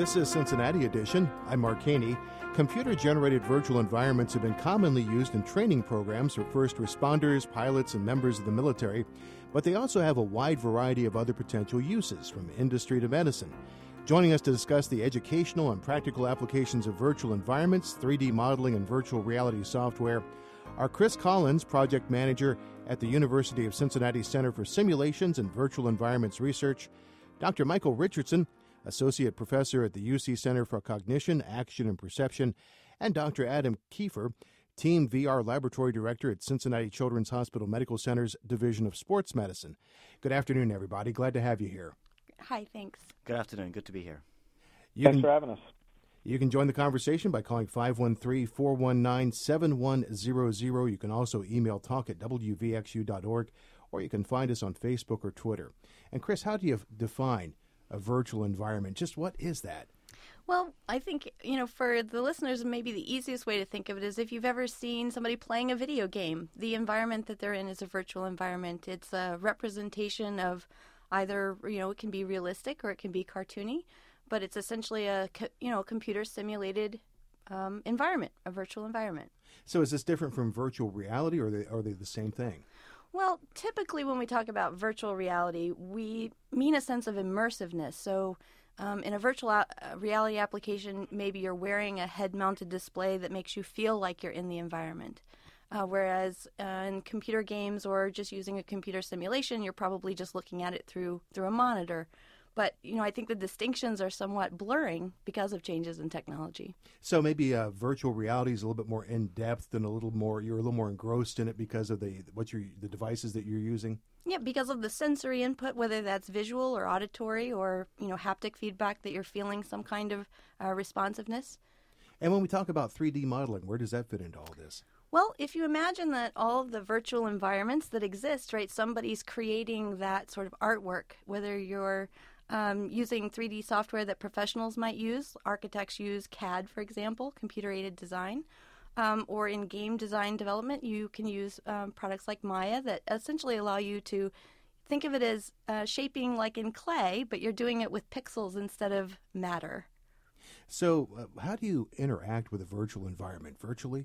This is Cincinnati Edition. I'm Mark Haney. Computer-generated virtual environments have been commonly used in training programs for first responders, pilots, and members of the military, but they also have a wide variety of other potential uses, from industry to medicine. Joining us to discuss the educational and practical applications of virtual environments, 3D modeling, and virtual reality software are Chris Collins, project manager at the University of Cincinnati Center for Simulations and Virtual Environments Research, Dr. Michael Richardson, associate professor at the UC Center for Cognition, Action, and Perception, and Dr. Adam Kiefer, Team VR Laboratory Director at Cincinnati Children's Hospital Medical Center's Division of Sports Medicine. Good afternoon, everybody. Glad to have you here. Hi, thanks. Good afternoon. Good to be here. Thanks for having us. You can join the conversation by calling 513-419-7100. You can also email talk@wvxu.org, or you can find us on Facebook or Twitter. And Chris, how do you define a virtual environment? Just what is that? Well, I think, for the listeners, maybe the easiest way to think of it is if you've ever seen somebody playing a video game. The environment that they're in is a virtual environment. It's a representation of either, it can be realistic or it can be cartoony, but it's essentially a computer simulated environment, a virtual environment. So is this different from virtual reality, or are they the same thing? Well, typically when we talk about virtual reality, we mean a sense of immersiveness. So in a virtual reality application, maybe you're wearing a head-mounted display that makes you feel like you're in the environment. Whereas in computer games or just using a computer simulation, you're probably just looking at it through a monitor. But, I think the distinctions are somewhat blurring because of changes in technology. So maybe virtual reality is a little bit more in-depth and you're a little more engrossed in it because of the devices that you're using? Yeah, because of the sensory input, whether that's visual or auditory or, haptic feedback that you're feeling some kind of responsiveness. And when we talk about 3D modeling, where does that fit into all this? Well, if you imagine that all of the virtual environments that exist, right, somebody's creating that sort of artwork, whether you're using 3D software that professionals might use. Architects use CAD, for example, computer-aided design. Or in game design development, you can use products like Maya that essentially allow you to think of it as shaping like in clay, but you're doing it with pixels instead of matter. So how do you interact with a virtual environment? Virtually?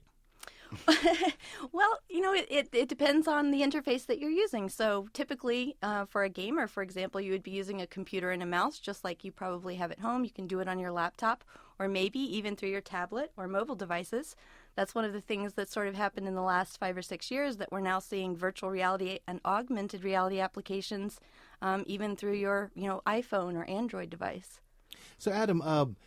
Well, it depends on the interface that you're using. So typically for a gamer, for example, you would be using a computer and a mouse just like you probably have at home. You can do it on your laptop or maybe even through your tablet or mobile devices. That's one of the things that sort of happened in the last 5 or 6 years, that we're now seeing virtual reality and augmented reality applications even through your iPhone or Android device. So Adam,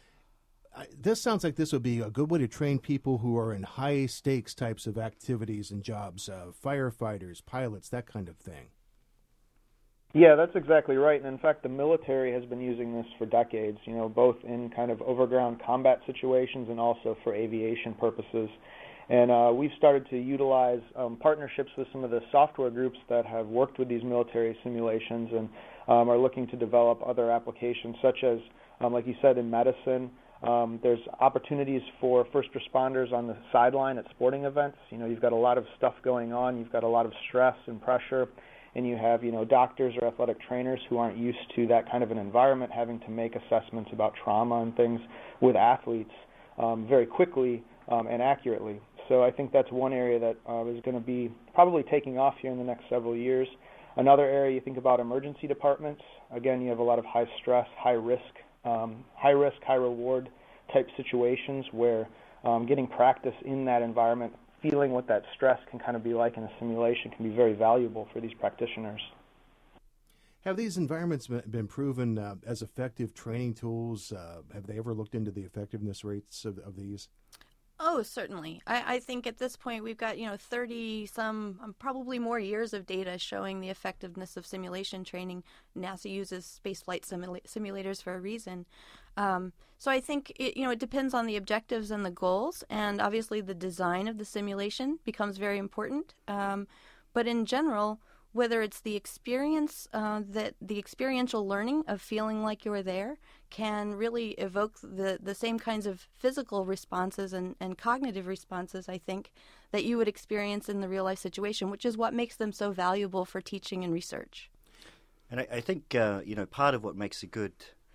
this sounds like this would be a good way to train people who are in high-stakes types of activities and jobs, firefighters, pilots, that kind of thing. Yeah, that's exactly right. And in fact, the military has been using this for decades, both in kind of overground combat situations and also for aviation purposes. And we've started to utilize partnerships with some of the software groups that have worked with these military simulations and are looking to develop other applications, such as, like you said, in medicine. There's opportunities for first responders on the sideline at sporting events. You've got a lot of stuff going on. You've got a lot of stress and pressure. And you have, doctors or athletic trainers who aren't used to that kind of an environment, having to make assessments about trauma and things with athletes very quickly and accurately. So I think that's one area that is going to be probably taking off here in the next several years. Another area, you think about emergency departments. Again, you have a lot of high stress, high risk, high reward type situations where getting practice in that environment, feeling what that stress can kind of be like in a simulation, can be very valuable for these practitioners. Have these environments been proven as effective training tools? Have they ever looked into the effectiveness rates of these? Oh, certainly. I think at this point we've got, 30-some, probably more years of data showing the effectiveness of simulation training. NASA uses spaceflight simulators for a reason. So I think, it depends on the objectives and the goals, and obviously the design of the simulation becomes very important. But in general, whether it's the experience, that the experiential learning of feeling like you're there can really evoke the same kinds of physical responses and cognitive responses, I think, that you would experience in the real-life situation, which is what makes them so valuable for teaching and research. And I think, part of what makes a good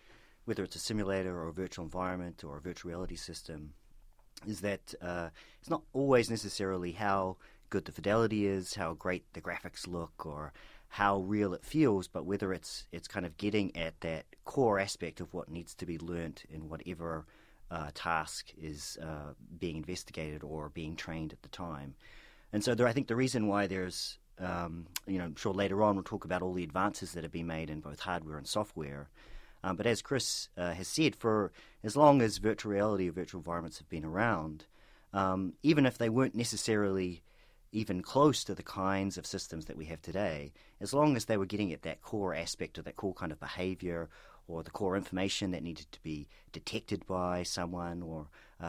whether it's a simulator or a virtual environment or a virtual reality system, is that it's not always necessarily how good the fidelity is, how great the graphics look, or how real it feels, but whether it's kind of getting at that core aspect of what needs to be learnt in whatever task is being investigated or being trained at the time. And so I think the reason why there's, I'm sure later on we'll talk about all the advances that have been made in both hardware and software. But as Chris has said, for as long as virtual reality or virtual environments have been around, even if they weren't necessarily even close to the kinds of systems that we have today, as long as they were getting at that core aspect or that core kind of behavior or the core information that needed to be detected by someone, or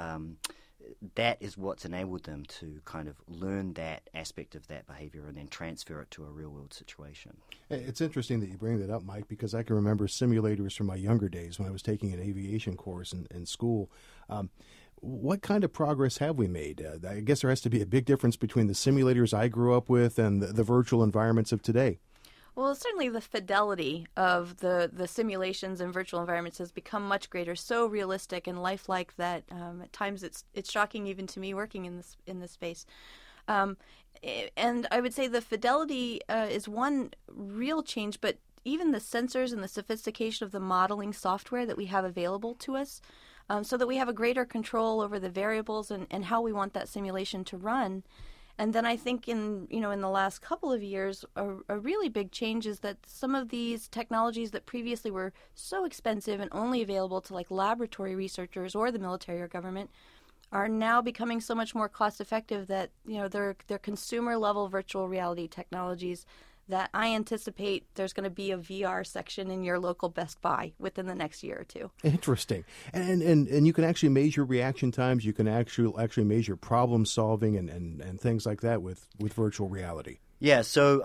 that is what's enabled them to kind of learn that aspect of that behavior and then transfer it to a real-world situation. It's interesting that you bring that up, Mike, because I can remember simulators from my younger days when I was taking an aviation course in school. What kind of progress have we made? I guess there has to be a big difference between the simulators I grew up with and the virtual environments of today. Well, certainly the fidelity of the simulations and virtual environments has become much greater, so realistic and lifelike that at times it's shocking even to me working in this space. And I would say the fidelity is one real change, but even the sensors and the sophistication of the modeling software that we have available to us, so that we have a greater control over the variables and how we want that simulation to run. And then I think in the last couple of years, a really big change is that some of these technologies that previously were so expensive and only available to like laboratory researchers or the military or government are now becoming so much more cost effective that they're consumer level virtual reality technologies that I anticipate there's going to be a VR section in your local Best Buy within the next year or two. Interesting. And you can actually measure reaction times. You can actually measure problem solving and things like that with virtual reality. Yeah, so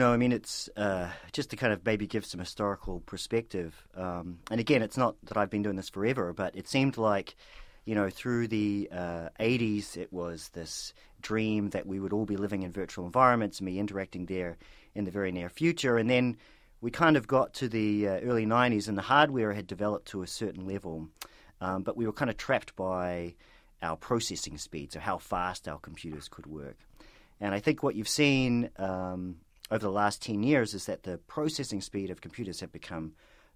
it's just to kind of maybe give some historical perspective. And again, it's not that I've been doing this forever, but it seemed like, through the 80s, it was this dream that we would all be living in virtual environments and be interacting there in the very near future. And then we kind of got to the early 90s and the hardware had developed to a certain level, but we were kind of trapped by our processing speed, so how fast our computers could work. And I think what you've seen over the last 10 years is that the processing speed of computers have become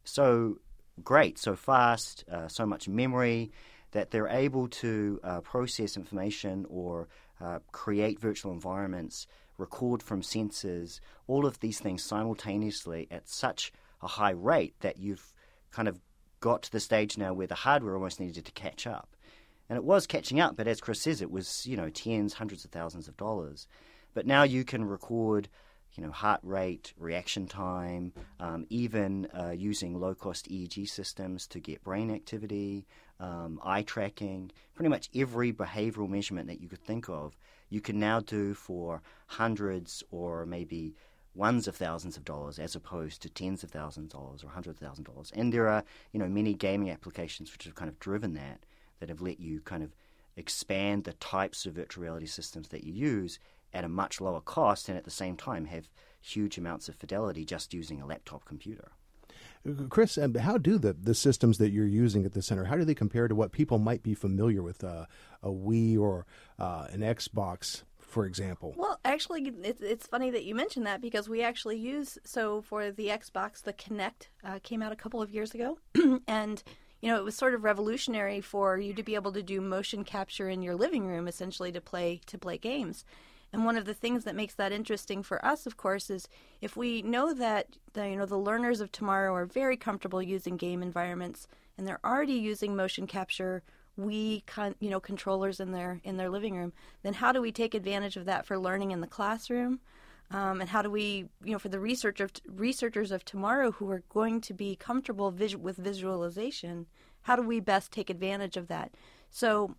so great, so fast, so much memory, that they're able to process information or create virtual environments, record from sensors, all of these things simultaneously at such a high rate that you've kind of got to the stage now where the hardware almost needed to catch up. And it was catching up, but as Chris says, it was, tens, hundreds of thousands of dollars. But now you can record, heart rate, reaction time, even using low-cost EEG systems to get brain activity, eye tracking, pretty much every behavioral measurement that you could think of, you can now do for hundreds or maybe ones of thousands of dollars as opposed to tens of thousands of dollars or hundreds of thousands of dollars. And there are, many gaming applications which have kind of driven that have let you kind of expand the types of virtual reality systems that you use at a much lower cost and at the same time have huge amounts of fidelity just using a laptop computer. Chris, how do the systems that you're using at the center, how do they compare to what people might be familiar with, a Wii or an Xbox, for example? Well, actually, it's funny that you mentioned that because we actually use, for the Xbox, the Kinect came out a couple of years ago, and it was sort of revolutionary for you to be able to do motion capture in your living room, essentially to play games. And one of the things that makes that interesting for us, of course, is if we know that the learners of tomorrow are very comfortable using game environments and they're already using motion capture Wii controllers in their living room, then how do we take advantage of that for learning in the classroom? And how do we, for the researchers of tomorrow who are going to be comfortable with visualization, how do we best take advantage of that? So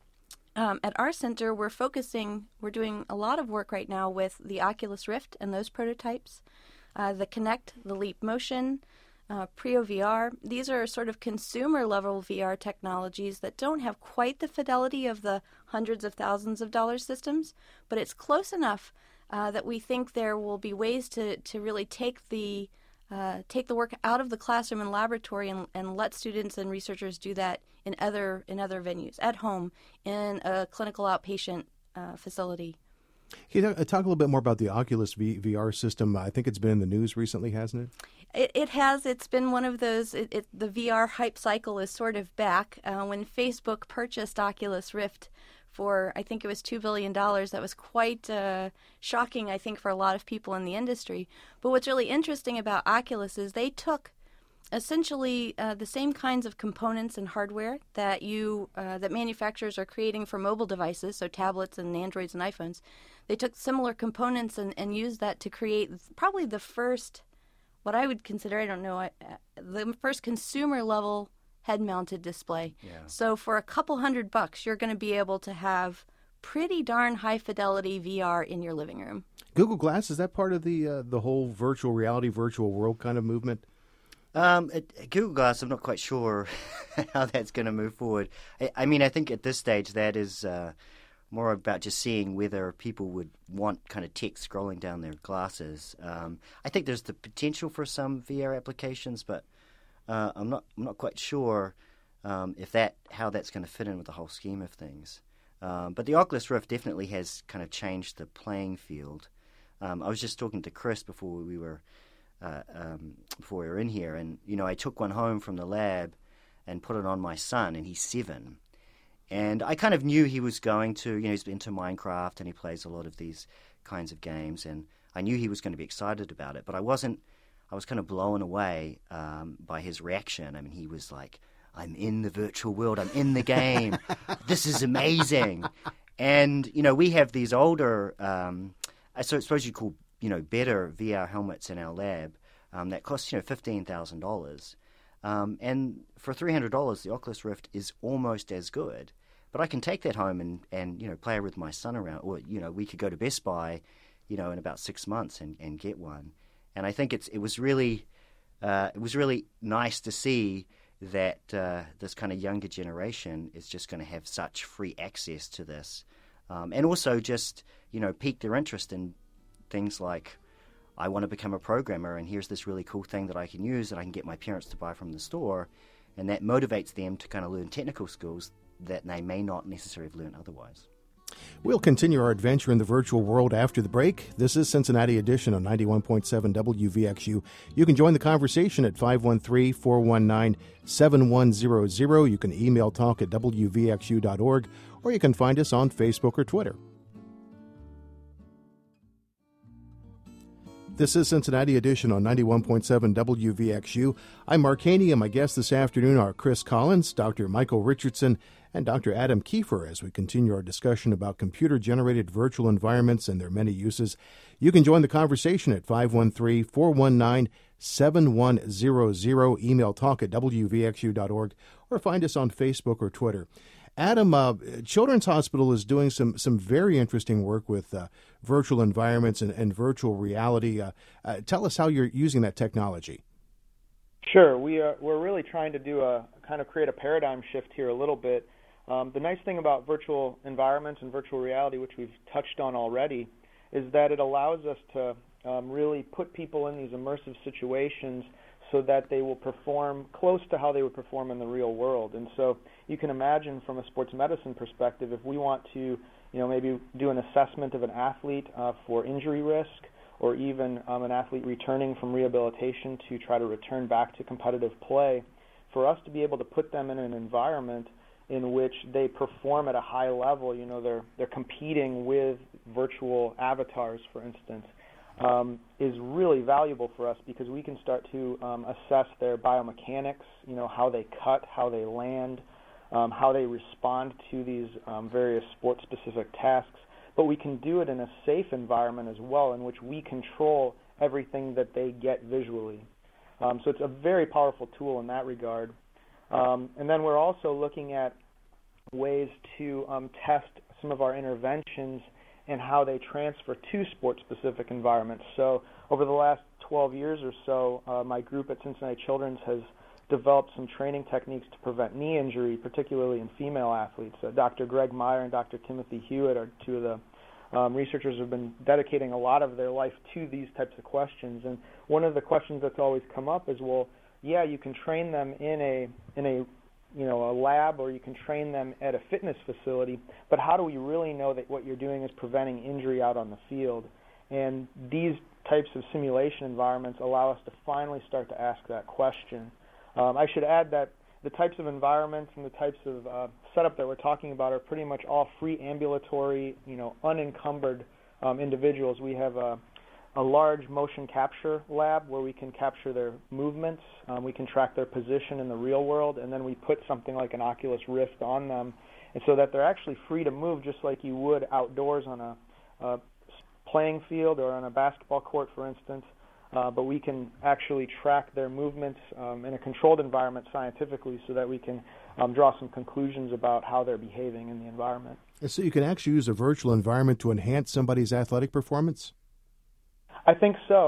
at our center, we're doing a lot of work right now with the Oculus Rift and those prototypes, the Kinect, the Leap Motion, Prio VR. These are sort of consumer-level VR technologies that don't have quite the fidelity of the hundreds of thousands of dollars systems, but it's close enough that we think there will be ways to really take the take the work out of the classroom and laboratory and let students and researchers do that in other venues, at home, in a clinical outpatient facility. Can you talk a little bit more about the Oculus VR system? I think it's been in the news recently, hasn't it? It has. It's been one of those, the VR hype cycle is sort of back. When Facebook purchased Oculus Rift for, I think it was $2 billion, that was quite shocking, I think, for a lot of people in the industry. But what's really interesting about Oculus is they took essentially the same kinds of components and hardware that that manufacturers are creating for mobile devices, so tablets and Androids and iPhones. They took similar components and used that to create probably the first, what I would consider, I don't know, the first consumer-level head-mounted display. Yeah. So for a couple $100, you're going to be able to have pretty darn high-fidelity VR in your living room. Google Glass, is that part of the whole virtual reality, virtual world kind of movement? Google Glass, I'm not quite sure how that's going to move forward. I mean, I think at this stage that is more about just seeing whether people would want kind of text scrolling down their glasses. I think there's the potential for some VR applications, but I'm not quite sure how that's going to fit in with the whole scheme of things. But the Oculus Rift definitely has kind of changed the playing field. I was just talking to Chris before we were in here, and I took one home from the lab and put it on my son, and he's 7, and I kind of knew he was going to, he's into Minecraft and he plays a lot of these kinds of games, and I knew he was going to be excited about it, but I was kind of blown away by his reaction. I mean, he was like, I'm in the virtual world, I'm in the game, this is amazing. And we have these older I suppose you'd call better VR helmets in our lab that cost $15,000, and for $300 the Oculus Rift is almost as good. But I can take that home and play with my son around, or we could go to Best Buy in about 6 months and get one. And I think it was really nice to see that this kind of younger generation is just going to have such free access to this, and also just pique their interest in things like, I want to become a programmer, and here's this really cool thing that I can use that I can get my parents to buy from the store, and that motivates them to kind of learn technical skills that they may not necessarily have learned otherwise. We'll continue our adventure in the virtual world after the break. This is Cincinnati Edition on 91.7 WVXU. You can join the conversation at 513-419-7100. You can email talk@wvxu.org, or you can find us on Facebook or Twitter. This is Cincinnati Edition on 91.7 WVXU. I'm Mark Haney, and my guests this afternoon are Chris Collins, Dr. Michael Richardson, and Dr. Adam Kiefer as we continue our discussion about computer-generated virtual environments and their many uses. You can join the conversation at 513-419-7100, email talk@wvxu.org, or find us on Facebook or Twitter. Adam, Children's Hospital is doing some very interesting work with virtual environments and virtual reality. Tell us how you're using that technology. Sure. We're really trying to create a paradigm shift here a little bit. The nice thing about virtual environments and virtual reality, which we've touched on already, is that it allows us to really put people in these immersive situations so that they will perform close to how they would perform in the real world. And so you can imagine from a sports medicine perspective, if we want to maybe do an assessment of an athlete for injury risk, or even an athlete returning from rehabilitation to try to return back to competitive play, for us to be able to put them in an environment in which they perform at a high level, they're competing with virtual avatars, for instance, is really valuable for us, because we can start to assess their biomechanics, how they cut, how they land, how they respond to these various sport-specific tasks. But we can do it in a safe environment as well, in which we control everything that they get visually. So it's a very powerful tool in that regard. And then we're also looking at ways to test some of our interventions and how they transfer to sport-specific environments. So over the last 12 years or so, my group at Cincinnati Children's has developed some training techniques to prevent knee injury, particularly in female athletes. Dr. Greg Meyer and Dr. Timothy Hewitt are two of the Researchers have been dedicating a lot of their life to these types of questions, and one of the questions that's always come up is, well, yeah, you can train them in a lab, or you can train them at a fitness facility, but how do we really know that what you're doing is preventing injury out on the field? And these types of simulation environments allow us to finally start to ask that question. I should add that the types of environments and the types of setup that we're talking about are pretty much all free ambulatory, unencumbered individuals. We have a large motion capture lab where we can capture their movements. We can track their position in the real world, and then we put something like an Oculus Rift on them, and so that they're actually free to move just like you would outdoors on a playing field or on a basketball court, for instance. But we can actually track their movements in a controlled environment scientifically so that we can draw some conclusions about how they're behaving in the environment. And so you can actually use a virtual environment to enhance somebody's athletic performance? I think so.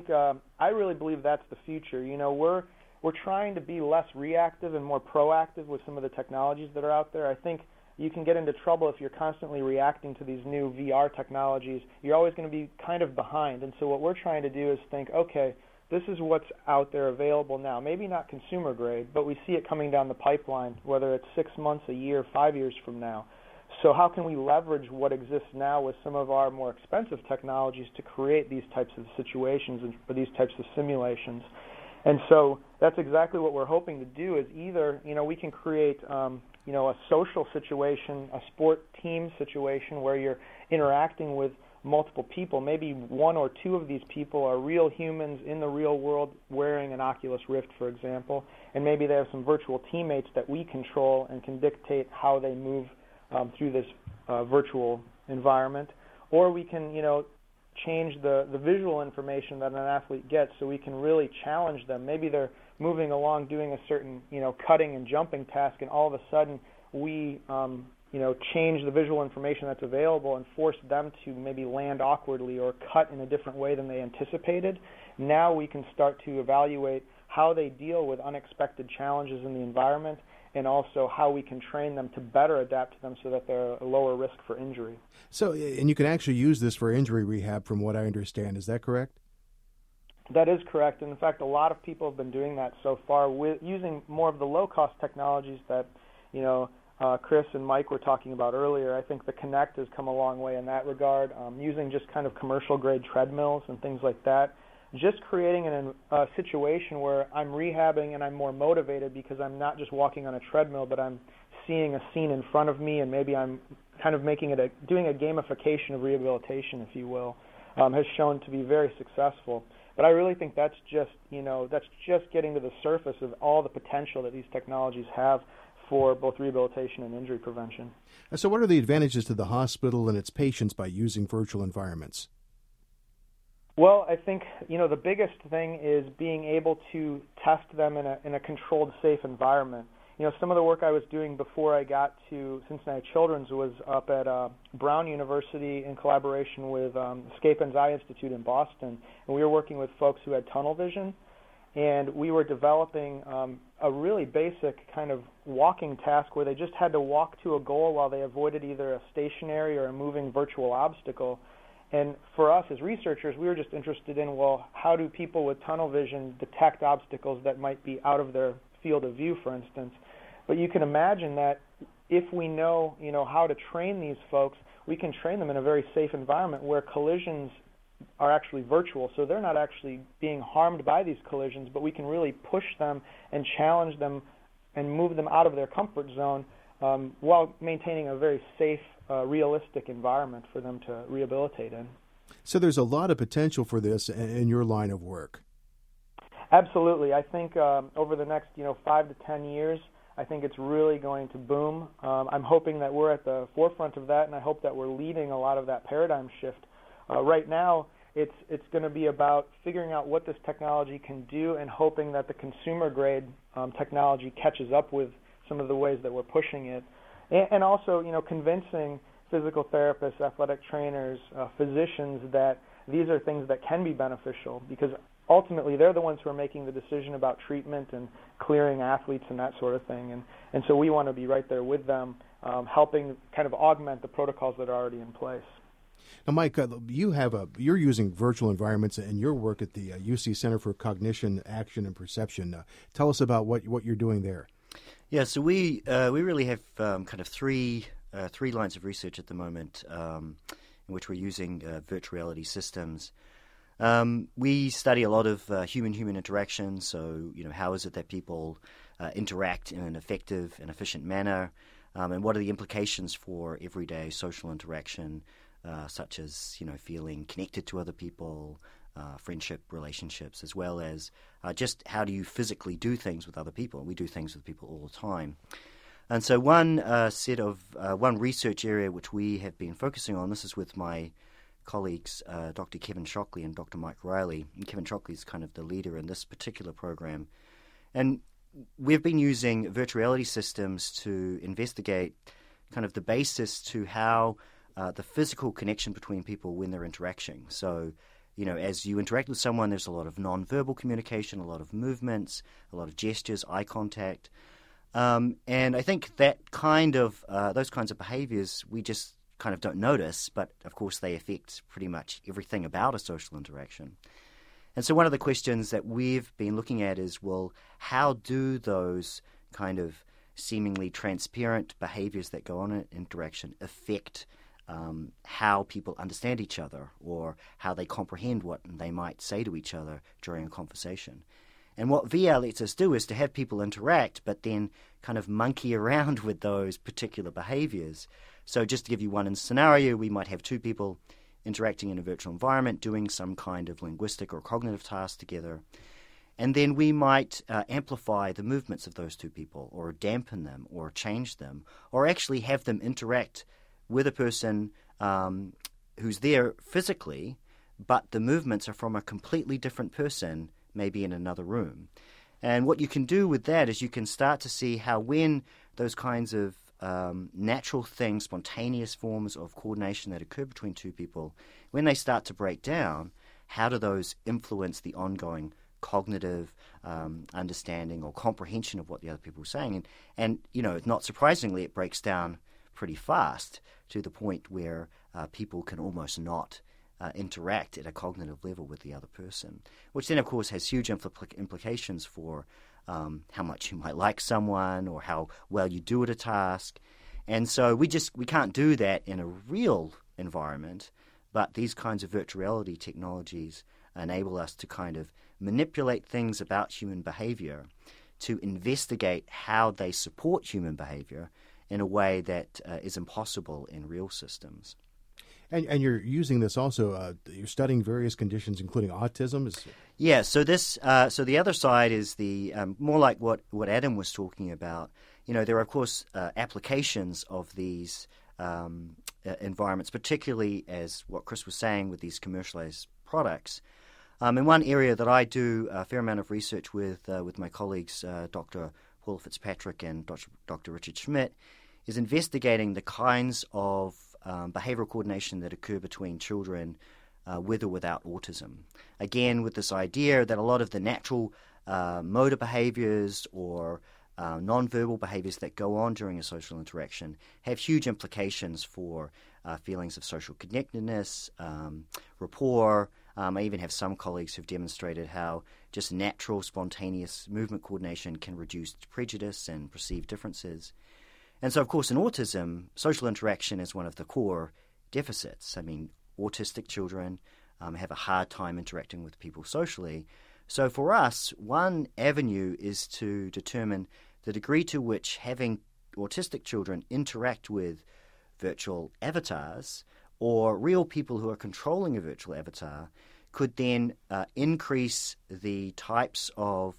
I really believe that's the future. We're trying to be less reactive and more proactive with some of the technologies that are out there. I think you can get into trouble if you're constantly reacting to these new VR technologies. You're always going to be kind of behind. And so what we're trying to do is think, okay, this is what's out there available now. Maybe not consumer grade, but we see it coming down the pipeline, whether it's 6 months, a year, 5 years from now. So how can we leverage what exists now with some of our more expensive technologies to create these types of situations and for these types of simulations? And so that's exactly what we're hoping to do, is either, we can create a social situation, a sport team situation where you're interacting with multiple people. Maybe one or two of these people are real humans in the real world wearing an Oculus Rift, for example, and maybe they have some virtual teammates that we control and can dictate how they move through this virtual environment. Or we can, change the visual information that an athlete gets so we can really challenge them. Maybe they're moving along doing a certain, cutting and jumping task, and all of a sudden we, change the visual information that's available and force them to maybe land awkwardly or cut in a different way than they anticipated. Now we can start to evaluate how they deal with unexpected challenges in the environment, and also how we can train them to better adapt to them so that they're a lower risk for injury. So, and you can actually use this for injury rehab from what I understand. Is that correct? That is correct. And in fact, a lot of people have been doing that so far with using more of the low-cost technologies that, Chris and Mike were talking about earlier. I think the Kinect has come a long way in that regard, using just kind of commercial-grade treadmills and things like that. Just creating a situation where I'm rehabbing and I'm more motivated because I'm not just walking on a treadmill, but I'm seeing a scene in front of me, and maybe I'm kind of doing a gamification of rehabilitation, if you will, has shown to be very successful. But I really think that's just getting to the surface of all the potential that these technologies have for both rehabilitation and injury prevention. So what are the advantages to the hospital and its patients by using virtual environments? Well, I think, the biggest thing is being able to test them in a controlled, safe environment. Some of the work I was doing before I got to Cincinnati Children's was up at Brown University in collaboration with Scapen's Eye Institute in Boston, and we were working with folks who had tunnel vision, and we were developing a really basic kind of walking task where they just had to walk to a goal while they avoided either a stationary or a moving virtual obstacle. And for us as researchers, we were just interested in, well, how do people with tunnel vision detect obstacles that might be out of their field of view, for instance? But you can imagine that if we know, how to train these folks, we can train them in a very safe environment where collisions are actually virtual. So they're not actually being harmed by these collisions, but we can really push them and challenge them and move them out of their comfort zone while maintaining a very safe, realistic environment for them to rehabilitate in. So there's a lot of potential for this in your line of work. Absolutely. I think over the next 5 to 10 years, I think it's really going to boom. I'm hoping that we're at the forefront of that, and I hope that we're leading a lot of that paradigm shift. Right now, it's going to be about figuring out what this technology can do and hoping that the consumer-grade technology catches up with some of the ways that we're pushing it. And also, convincing physical therapists, athletic trainers, physicians that these are things that can be beneficial, because ultimately they're the ones who are making the decision about treatment and clearing athletes and that sort of thing. And so we want to be right there with them, helping kind of augment the protocols that are already in place. Now, Mike, you're using virtual environments in your work at the UC Center for Cognition, Action, and Perception. Tell us about what you're doing there. Yeah, so we really have kind of three lines of research at the moment in which we're using virtual reality systems. We study a lot of human-human interaction. So, how is it that people interact in an effective and efficient manner, and what are the implications for everyday social interaction, such as feeling connected to other people, friendship relationships, as well as just how do you physically do things with other people. We do things with people all the time. And so one research area which we have been focusing on, this is with my colleagues, Dr. Kevin Shockley and Dr. Mike Riley. And Kevin Shockley is kind of the leader in this particular program. And we've been using virtual reality systems to investigate kind of the basis to how the physical connection between people when they're interacting. So, as you interact with someone, there's a lot of nonverbal communication, a lot of movements, a lot of gestures, eye contact. And I think that those kinds of behaviors we just kind of don't notice, but of course they affect pretty much everything about a social interaction. And so one of the questions that we've been looking at is, well, how do those kind of seemingly transparent behaviors that go on in interaction affect how people understand each other, or how they comprehend what they might say to each other during a conversation? And what VR lets us do is to have people interact, but then kind of monkey around with those particular behaviors. So just to give you one scenario, we might have two people interacting in a virtual environment, doing some kind of linguistic or cognitive task together. And then we might amplify the movements of those two people, or dampen them, or change them, or actually have them interact with a person who's there physically, but the movements are from a completely different person, maybe in another room. And what you can do with that is you can start to see how when those kinds of natural things, spontaneous forms of coordination that occur between two people, when they start to break down, how do those influence the ongoing cognitive understanding or comprehension of what the other people are saying? And not surprisingly, it breaks down pretty fast to the point where people can almost not interact at a cognitive level with the other person, which then, of course, has huge implications for how much you might like someone or how well you do at a task. And so we can't do that in a real environment, but these kinds of virtual reality technologies enable us to kind of manipulate things about human behavior to investigate how they support human behavior in a way that is impossible in real systems. And you're using this also, you're studying various conditions, including autism? Yeah, so the other side is the more like what Adam was talking about. There are, of course, applications of these environments, particularly as what Chris was saying with these commercialized products. In one area that I do a fair amount of research with my colleagues, Dr. Paul Fitzpatrick and Dr. Richard Schmidt, is investigating the kinds of behavioral coordination that occur between children with or without autism. Again, with this idea that a lot of the natural motor behaviors or nonverbal behaviors that go on during a social interaction have huge implications for feelings of social connectedness, rapport. I even have some colleagues who've demonstrated how just natural, spontaneous movement coordination can reduce prejudice and perceived differences. And so, of course, in autism, social interaction is one of the core deficits. I mean, autistic children have a hard time interacting with people socially. So for us, one avenue is to determine the degree to which having autistic children interact with virtual avatars or real people who are controlling a virtual avatar could then increase the types of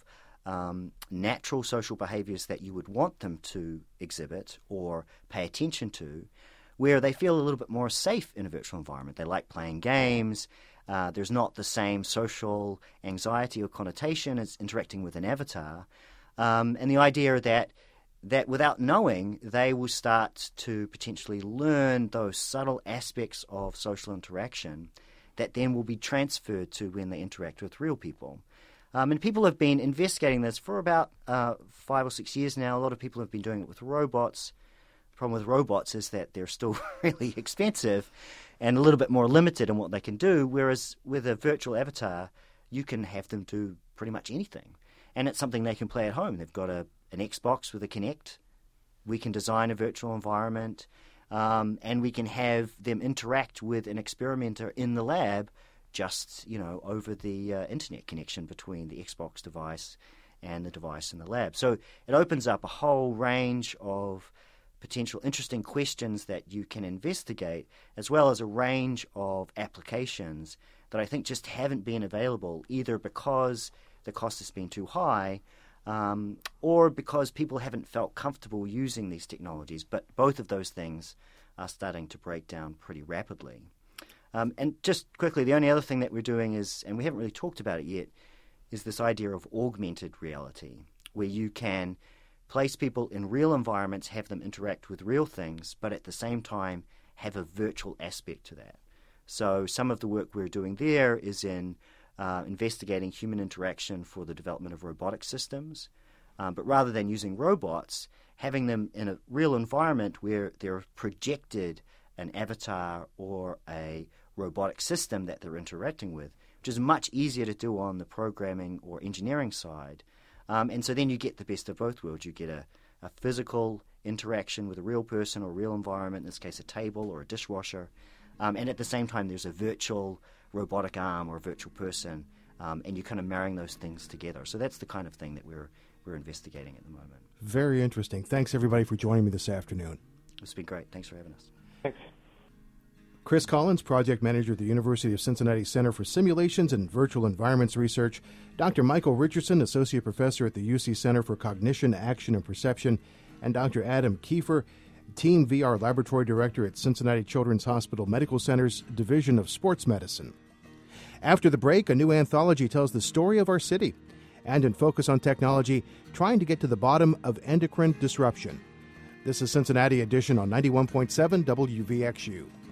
natural social behaviors that you would want them to exhibit or pay attention to, where they feel a little bit more safe in a virtual environment. They like playing games. There's not the same social anxiety or connotation as interacting with an avatar. And the idea that without knowing, they will start to potentially learn those subtle aspects of social interaction that then will be transferred to when they interact with real people. And people have been investigating this for about 5 or 6 years now. A lot of people have been doing it with robots. The problem with robots is that they're still really expensive. and a little bit more limited in what they can do, whereas with a virtual avatar, you can have them do pretty much anything. And it's something they can play at home. They've got an Xbox with a Kinect. We can design a virtual environment, and we can have them interact with an experimenter in the lab just, over the internet connection between the Xbox device and the device in the lab. So it opens up a whole range of potential interesting questions that you can investigate, as well as a range of applications that I think just haven't been available, either because the cost has been too high or because people haven't felt comfortable using these technologies. But both of those things are starting to break down pretty rapidly. And just quickly, the only other thing that we're doing is, and we haven't really talked about it yet, is this idea of augmented reality, where you can place people in real environments, have them interact with real things, but at the same time have a virtual aspect to that. So some of the work we're doing there is in investigating human interaction for the development of robotic systems, but rather than using robots, having them in a real environment where they're projected an avatar or a robotic system that they're interacting with, which is much easier to do on the programming or engineering side. And so then you get the best of both worlds. You get a physical interaction with a real person or real environment, in this case a table or a dishwasher, and at the same time there's a virtual robotic arm or a virtual person, and you're kind of marrying those things together. So that's the kind of thing that we're investigating at the moment. Very interesting. Thanks, everybody, for joining me this afternoon. It's been great. Thanks for having us. Thanks. Chris Collins, Project Manager at the University of Cincinnati Center for Simulations and Virtual Environments Research, Dr. Michael Richardson, Associate Professor at the UC Center for Cognition, Action, and Perception, and Dr. Adam Kiefer, Team VR Laboratory Director at Cincinnati Children's Hospital Medical Center's Division of Sports Medicine. After the break, a new anthology tells the story of our city, and in Focus on Technology, trying to get to the bottom of endocrine disruption. This is Cincinnati Edition on 91.7 WVXU.